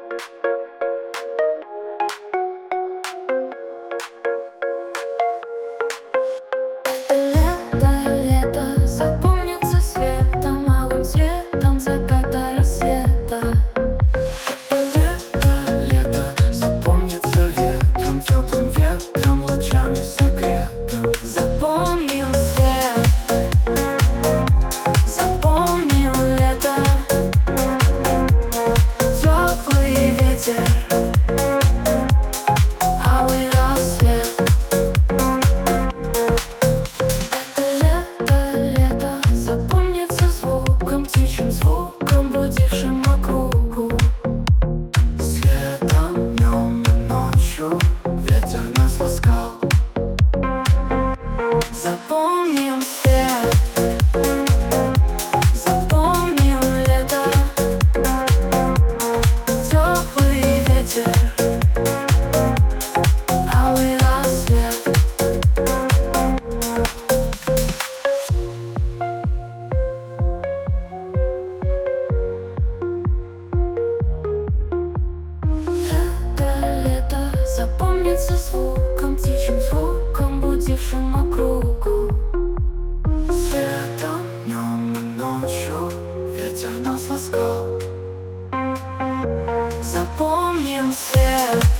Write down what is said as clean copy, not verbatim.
Лето запомнится светом, малым цветом заката рассвета. Лето запомнится ветром, теплым ветром, лучами согретым. Запомнил свет, запомнил лето, теплый ветер, алый рассвет. Лето запомнится звуком, птичьим звуком, будившим округу. Светом днем и ночью ветер нас ласкал. Запомнил свет, запомнил лето, теплый ветер, алый рассвет. Лето запомнится звуком, птичьим звуком, будившим округу. Светом днем и ночью ветер нас ласкал. Запомнил свет,